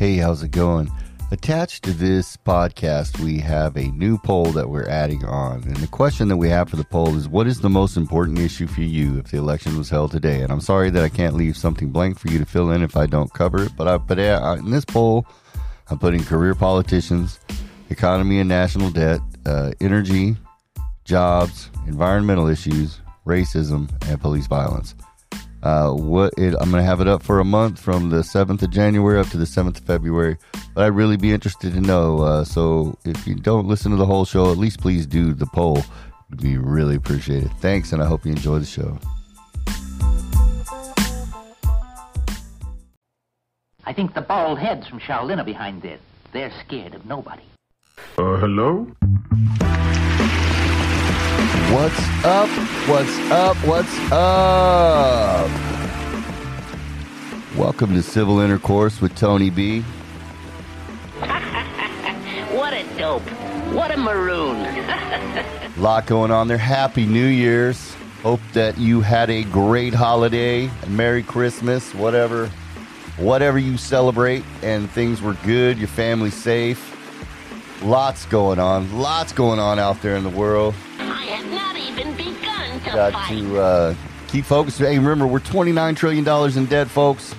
Hey, how's it going? Attached to this podcast, we have a new poll that we're adding on. And the question that we have for the poll is, what is the most important issue for you if the election was held today? And I'm sorry that I can't leave something blank for you to fill in if I don't cover it. But in this poll, I'm putting career politicians, economy and national debt, energy, jobs, environmental issues, racism, and police violence. I'm going to have it up for a month from the 7th of January up to the 7th of February. But I'd really be interested to know. So if you don't listen to the whole show, at least please do the poll. It'd be really appreciated. Thanks, and I hope you enjoy the show. I think the bald heads from Shaolin are behind this. They're scared of nobody. Hello? What's up? What's up? What's up? Welcome to Civil Intercourse with Tony B. What a dope. What a maroon. Lot going on there. Happy New Year's. Hope that you had a great holiday. Merry Christmas. Whatever you celebrate, and things were good. Your family's safe. Lots going on. Lots going on out there in the world. I have not even begun to Got fight. to keep focused. Hey, remember, we're $29 trillion in debt, folks.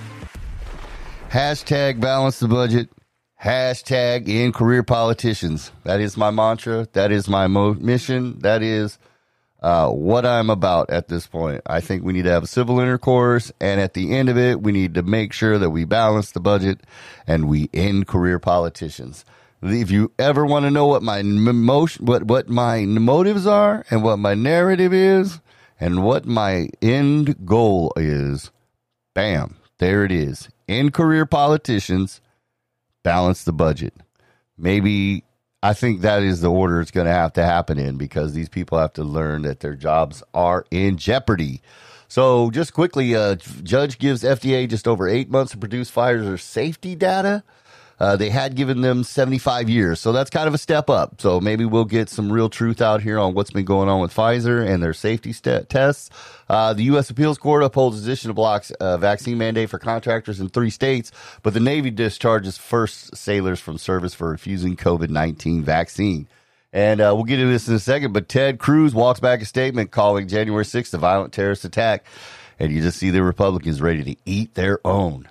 Hashtag balance the budget. Hashtag end career politicians. That is my mantra. That is my mission. That is what I'm about at this point. I think we need to have a civil intercourse, and at the end of it, we need to make sure that we balance the budget and we end career politicians. If you ever want to know what my what my motives are and what my narrative is and what my end goal is, bam, there it is. End career politicians, balance the budget. Maybe I think that is the order it's going to have to happen in, because these people have to learn that their jobs are in jeopardy. So just quickly, judge gives FDA just over 8 months to produce Pfizer's safety data. They had given them 75 years, so that's kind of a step up. So maybe we'll get some real truth out here on what's been going on with Pfizer and their safety tests. The U.S. Appeals Court upholds decision to block vaccine mandate for contractors in 3 states, but the Navy discharges first sailors from service for refusing COVID-19 vaccine. And we'll get into this in a second, but Ted Cruz walks back a statement calling January 6th a violent terrorist attack, and you just see the Republicans ready to eat their own.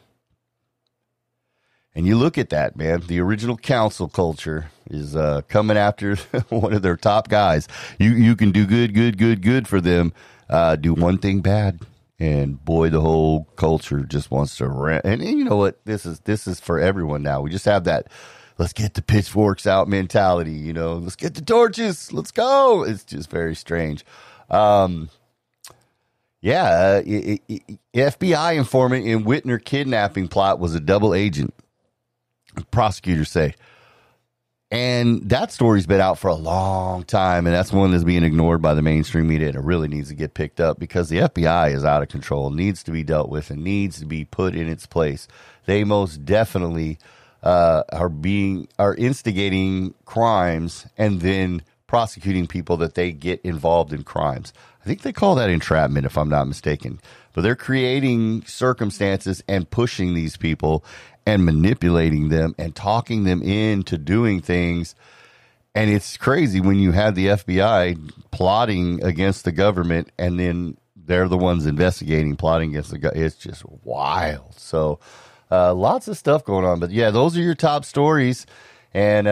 And you look at that, man, the original council culture is coming after one of their top guys. You can do good for them. Do one thing bad, and boy, the whole culture just wants to rant. And you know what? This is for everyone now. We just have that let's get the pitchforks out mentality, you know. Let's get the torches. Let's go. It's just very strange. FBI informant in Whitner kidnapping plot was a double agent. Prosecutors say. And that story's been out for a long time, and that's one that's being ignored by the mainstream media, and it really needs to get picked up because the FBI is out of control, needs to be dealt with, and needs to be put in its place. They most definitely are instigating crimes and then prosecuting people that they get involved in crimes. I think they call that entrapment, if I'm not mistaken. But they're creating circumstances and pushing these people and manipulating them and talking them into doing things. And it's crazy when you have the FBI plotting against the government, and then they're the ones investigating, plotting against the government. It's just wild. So lots of stuff going on. But, yeah, those are your top stories. And,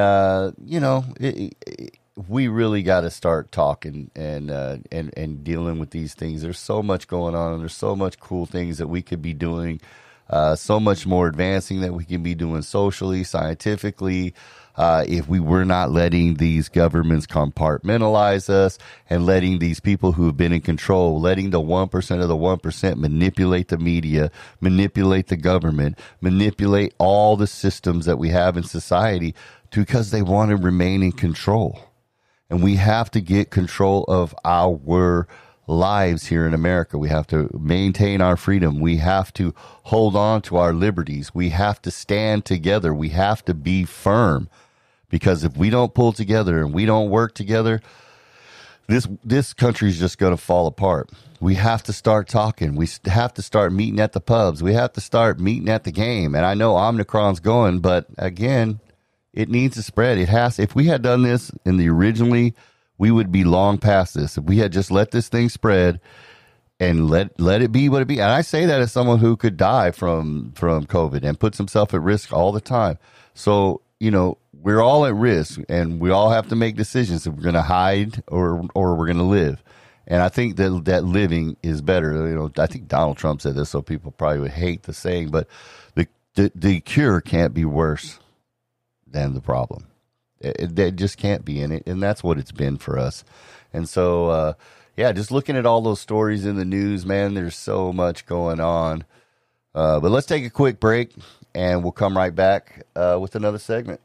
we really got to start talking and dealing with these things. There's so much going on, and there's so much cool things that we could be doing. So much more advancing that we can be doing socially, scientifically, if we were not letting these governments compartmentalize us and letting these people who have been in control, letting the 1% of the 1% manipulate the media, manipulate the government, manipulate all the systems that we have in society because they want to remain in control. And we have to get control of our lives here in America. We have to maintain our freedom. We have to hold on to our liberties. We have to stand together. We have to be firm, because if we don't pull together and we don't work together, this country's just going to fall apart. We have to start talking. We have to start meeting at the pubs. We have to start meeting at the game. And I know Omicron's going, but again, it needs to spread. It has. If we had done this in the originally, we would be long past this. If we had just let this thing spread and let it be what it be. And I say that as someone who could die from COVID and puts himself at risk all the time. So, we're all at risk, and we all have to make decisions if we're going to hide or we're going to live. And I think that living is better. I think Donald Trump said this, so people probably would hate the saying, but the cure can't be worse than the problem. It just can't be in it, and that's what it's been for us. And so, just looking at all those stories in the news, man, there's so much going on. But let's take a quick break, and we'll come right back with another segment.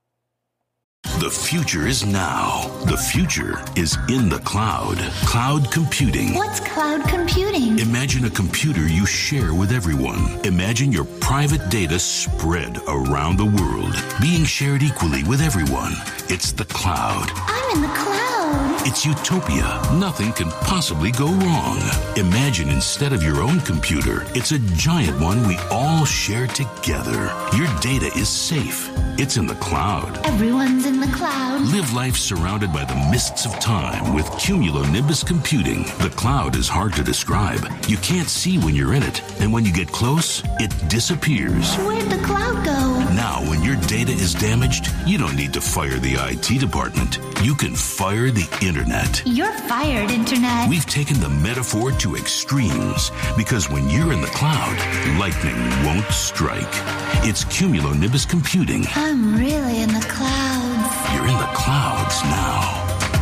The future is now. The future is in the cloud. Cloud computing. What's cloud computing? Imagine a computer you share with everyone. Imagine your private data spread around the world, being shared equally with everyone. It's the cloud. I'm in the cloud. It's utopia. Nothing can possibly go wrong. Imagine instead of your own computer, it's a giant one we all share together. Your data is safe. It's in the cloud. Everyone's in the cloud. Live life surrounded by the mists of time with cumulonimbus computing. The cloud is hard to describe. You can't see when you're in it, and when you get close, it disappears. Where'd the cloud go? Now, when your data is damaged, you don't need to fire the IT department. You can fire the internet. You're fired, Internet. We've taken the metaphor to extremes because when you're in the cloud, lightning won't strike. It's cumulonimbus computing. I'm really in the clouds. You're in the clouds now.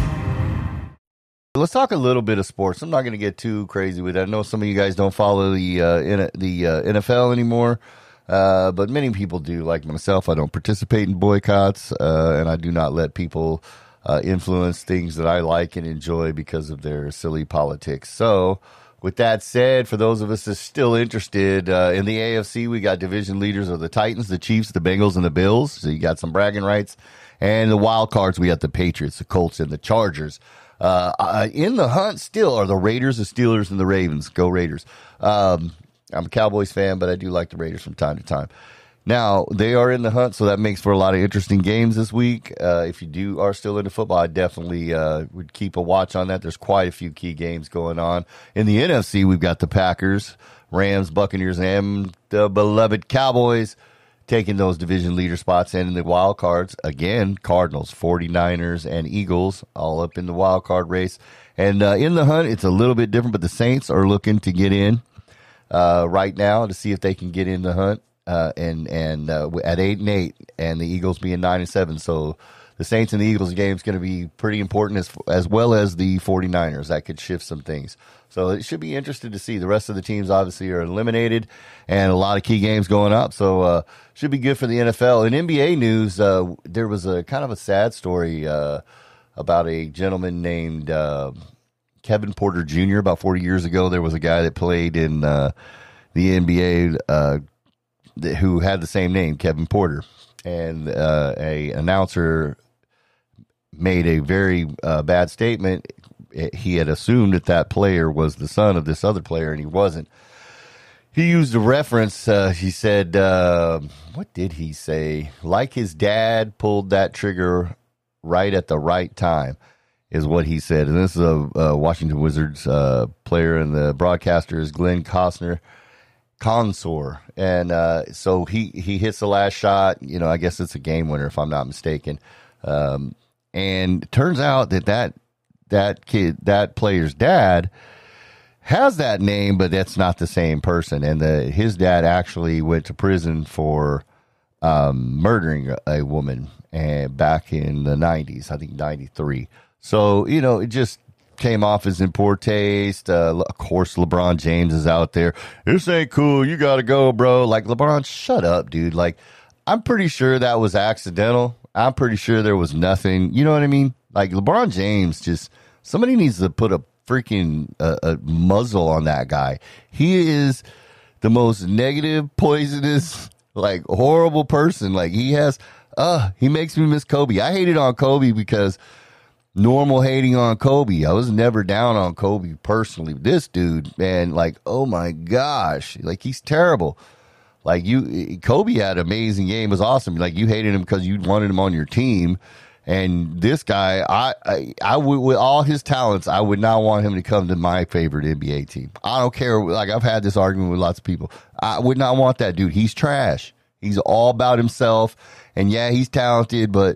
Let's talk a little bit of sports. I'm not going to get too crazy with it. I know some of you guys don't follow the NFL anymore, but many people do. Like myself, I don't participate in boycotts, and I do not let people influence things that I like and enjoy because of their silly politics. So, with that said, for those of us that's still interested, in the AFC, we got division leaders of the Titans, the Chiefs, the Bengals, and the Bills. So you got some bragging rights. And the wild cards, we got the Patriots, the Colts, and the Chargers. In the hunt still are the Raiders, the Steelers, and the Ravens. Go Raiders. I'm a Cowboys fan, but I do like the Raiders from time to time. Now, they are in the hunt, so that makes for a lot of interesting games this week. If you are still into football, I definitely would keep a watch on that. There's quite a few key games going on. In the NFC, we've got the Packers, Rams, Buccaneers, and the beloved Cowboys taking those division leader spots. And in the wild cards, again, Cardinals, 49ers, and Eagles all up in the wild card race. And in the hunt, it's a little bit different, but the Saints are looking to get in right now to see if they can get in the hunt. And at 8-8, and the Eagles being 9-7. So the Saints and the Eagles game is going to be pretty important as well as the 49ers. That could shift some things. So it should be interesting to see. The rest of the teams obviously are eliminated and a lot of key games going up. So should be good for the NFL. In NBA news, there was a kind of a sad story about a gentleman named Kevin Porter Jr. About 40 years ago, there was a guy that played in the NBA who had the same name, Kevin Porter, and a announcer made a very bad statement. He had assumed that player was the son of this other player, and he wasn't. He used a reference. He said, what did he say? Like his dad pulled that trigger right at the right time, is what he said. And this is a Washington Wizards player, and the broadcaster is Glenn Consor. And so he hits the last shot. I guess it's a game winner if I'm not mistaken. And it turns out that player's dad has that name, but that's not the same person. And his dad actually went to prison for murdering a woman back in the 90s, I think 93. So, it just came off as in poor taste. Of course, LeBron James is out there. This ain't cool. You got to go, bro. Like, LeBron, shut up, dude. Like, I'm pretty sure that was accidental. I'm pretty sure there was nothing. You know what I mean? Like, LeBron James somebody needs to put a freaking a muzzle on that guy. He is the most negative, poisonous, like, horrible person. Like, he makes me miss Kobe. I hated on Kobe because normal hating on Kobe. I was never down on Kobe personally. This dude, man, like, oh my gosh, like he's terrible. Like Kobe had an amazing game, was awesome. Like you hated him because you wanted him on your team. And this guy, I would, with all his talents, I would not want him to come to my favorite NBA team. I don't care. Like I've had this argument with lots of people. I would not want that dude. He's trash. He's all about himself. And yeah, he's talented, but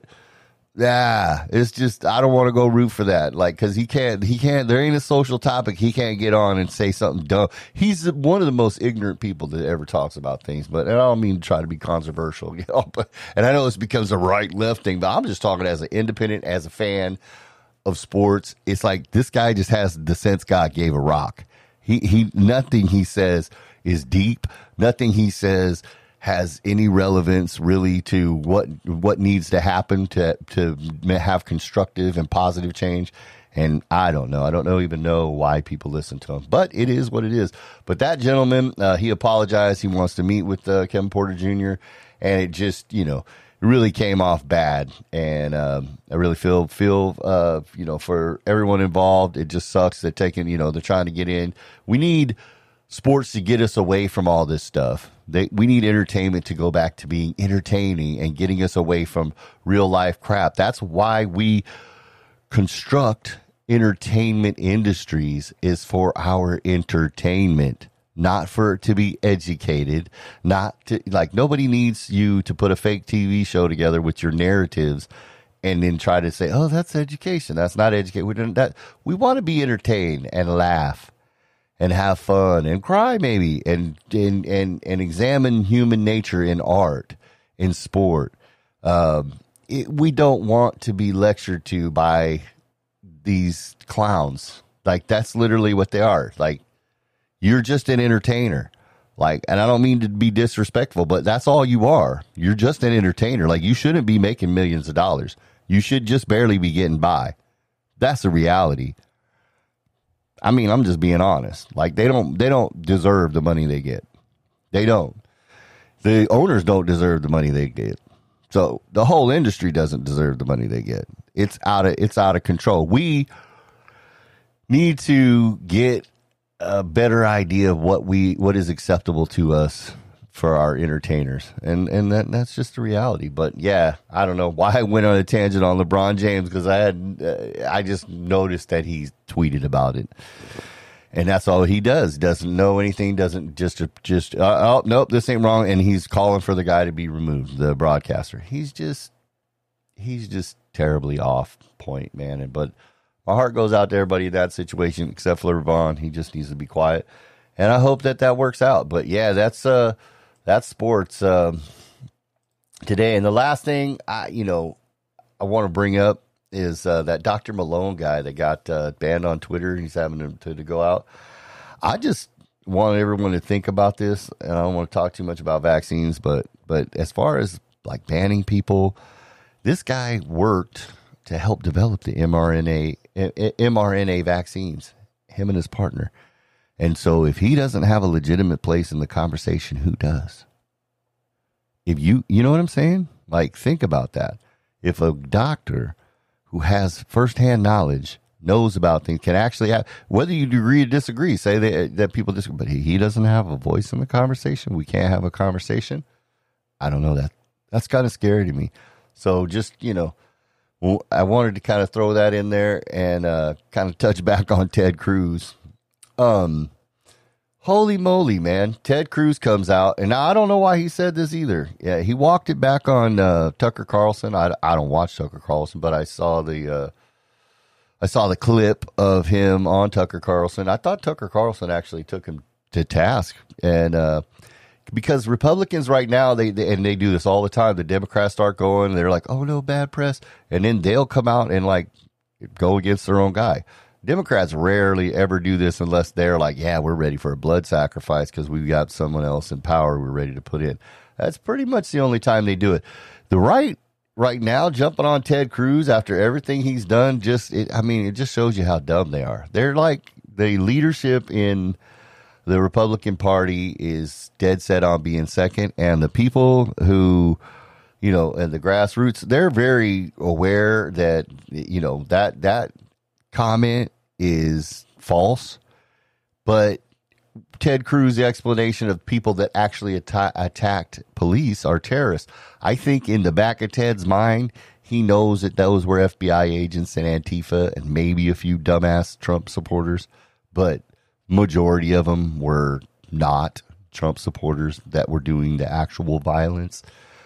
it's just, I don't want to go root for that. Like, cause he can't, there ain't a social topic. He can't get on and say something dumb. He's one of the most ignorant people that ever talks about things, but I don't mean to try to be controversial, you know, but, and I know this becomes a right left thing, but I'm just talking as an independent, as a fan of sports. It's like this guy just has the sense God gave a rock. He nothing he says is deep. Nothing he says has any relevance really to what needs to happen to have constructive and positive change. And I don't know. I don't even know why people listen to him, but it is what it is. But that gentleman, he apologized. He wants to meet with Kevin Porter Jr. And it just, you know, really came off bad. And I really feel you know, for everyone involved, it just sucks that they're trying to get in. We need sports to get us away from all this stuff. We need entertainment to go back to being entertaining and getting us away from real life crap. That's why we construct entertainment industries, is for our entertainment, not for to be educated, not to, like, nobody needs you to put a fake TV show together with your narratives and then try to say, oh, that's education. That's not education. We want to be entertained and laugh and have fun and cry maybe and examine human nature in art, in sport. We don't want to be lectured to by these clowns. Like, that's literally what they are. Like, you're just an entertainer. Like, and I don't mean to be disrespectful, but that's all you are. You're just an entertainer. Like, you shouldn't be making millions of dollars. You should just barely be getting by. That's the reality. I mean, I'm just being honest. Like, they don't deserve the money they get. They don't. The owners don't deserve the money they get. So the whole industry doesn't deserve the money they get. It's out of control. We need to get a better idea of what is acceptable to us for our entertainers, and that's just the reality. But yeah, I don't know why I went on a tangent on LeBron James, because I just noticed that he tweeted about it, and that's all he does. Doesn't know anything. Doesn't just oh nope, this ain't wrong, and he's calling for the guy to be removed, the broadcaster. He's just terribly off point, man. But my heart goes out to everybody in that situation, except for LeBron. He just needs to be quiet, and I hope that works out. But yeah, that's sports today. And the last thing I want to bring up is that Dr. Malone guy that got banned on Twitter. He's having to go out. I just want everyone to think about this, and I don't want to talk too much about vaccines, but as far as like banning people, this guy worked to help develop the mRNA vaccines, him and his partner. And so if he doesn't have a legitimate place in the conversation, who does? If you know what I'm saying? Like, think about that. If a doctor who has firsthand knowledge, knows about things, can actually have, whether you agree or disagree, say that people disagree, but he doesn't have a voice in the conversation, we can't have a conversation. I don't know, that's kind of scary to me. So just, I wanted to kind of throw that in there and kind of touch back on Ted Cruz. Holy moly, man. Ted Cruz comes out, and now I don't know why he said this either. Yeah, he walked it back on Tucker Carlson. I don't watch Tucker Carlson, but I saw the clip of him on Tucker Carlson. I thought Tucker Carlson actually took him to task, and because Republicans right now, they do this all the time. The Democrats start going, they're like, oh no, bad press, and then they'll come out and like go against their own guy. Democrats rarely ever do this unless they're like, yeah, we're ready for a blood sacrifice because we've got someone else in power we're ready to put in. That's pretty much the only time they do it. The right now, jumping on Ted Cruz after everything he's done, it just shows you how dumb they are. They're like, the leadership in the Republican Party is dead set on being second, and the people who, and the grassroots, they're very aware that, that comment is false. But Ted Cruz's explanation of people that actually attacked police are terrorists. I think in the back of Ted's mind, he knows that those were FBI agents and Antifa and maybe a few dumbass Trump supporters, but majority of them were not Trump supporters that were doing the actual violence.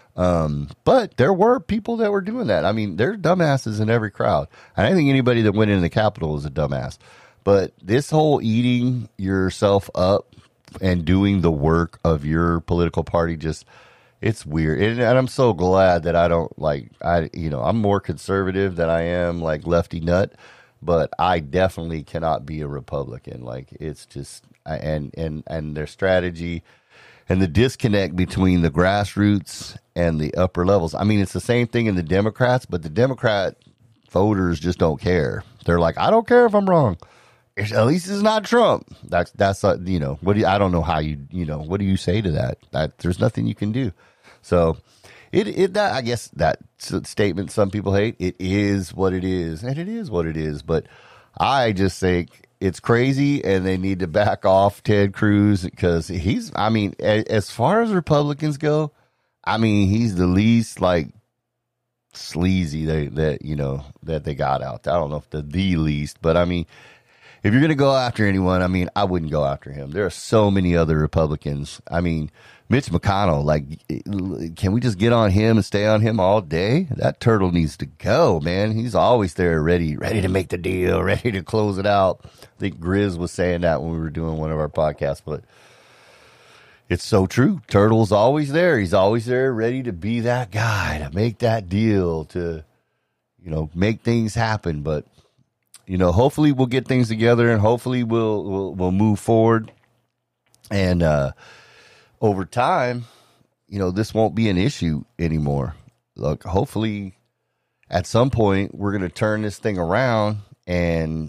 But there were people that were doing that. I mean, there's dumbasses in every crowd. And I think anybody that went into the Capitol is a dumbass. But this whole eating yourself up and doing the work of your political party, it's weird. And I'm so glad that I don't I'm more conservative than I am like lefty nut, but I definitely cannot be a Republican. Like it's just, and their strategy and the disconnect between the grassroots and the upper levels. I mean, it's the same thing in the Democrats, but the Democrat voters just don't care. They're like, I don't care if I'm wrong. At least it's not Trump. That's I don't know how what do you say to that? That there's nothing you can do. So I guess that statement some people hate, it is what it is, and it is what it is. But I just think it's crazy, and they need to back off Ted Cruz because as far as Republicans go, he's the least like sleazy that they got out there. I don't know if the least, but if you're going to go after anyone, I wouldn't go after him. There are so many other Republicans. Mitch McConnell, can we just get on him and stay on him all day? That turtle needs to go, man. He's always there ready to make the deal, ready to close it out. I think Grizz was saying that when we were doing one of our podcasts, but it's so true. Turtle's always there. He's always there ready to be that guy, to make that deal, to, make things happen. But, hopefully we'll get things together and hopefully we'll move forward. And, over time, this won't be an issue anymore. Look, hopefully at some point we're going to turn this thing around and,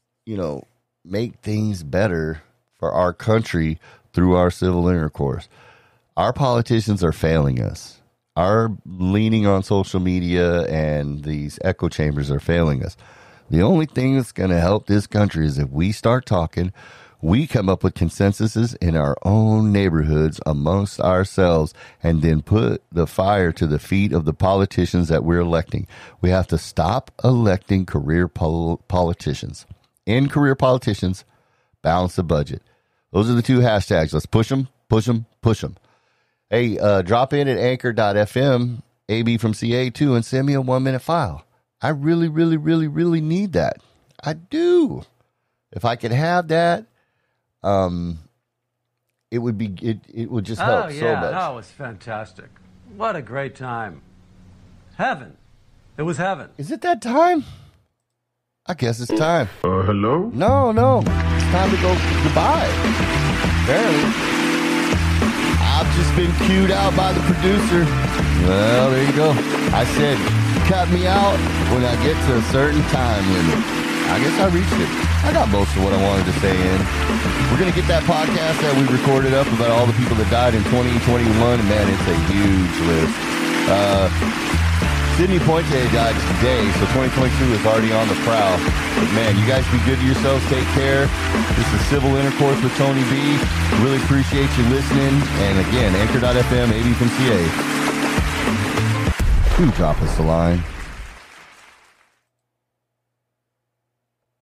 make things better for our country through our civil intercourse. Our politicians are failing us. Our leaning on social media and these echo chambers are failing us. The only thing that's going to help this country is if we start talking. We come up with consensuses in our own neighborhoods amongst ourselves and then put the fire to the feet of the politicians that we're electing. We have to stop electing career politicians. End career politicians, balance the budget. Those are the two hashtags. Let's push them, push them, push them. Hey, drop in at anchor.fm, AB from CA2, and send me a 1-minute file. I really, really, really, really need that. I do. If I could have that, it would just help so much. That was fantastic. What a great time. Heaven. It was heaven. Is it that time? I guess it's time. Hello? No. It's time to go goodbye. Apparently. I've just been cued out by the producer. Well, there you go. I said, cut me out when I get to a certain time limit. I guess I reached it. I got most of what I wanted to say in. We're going to get that podcast that we recorded up about all the people that died in 2021. And man, it's a huge list. Sidney Poitier died today, so 2022 is already on the prowl. But man, you guys be good to yourselves. Take care. This is Civil Intercourse with Tony B. Really appreciate you listening. And again, Anchor.fm, AB from CA. Who drop us a line?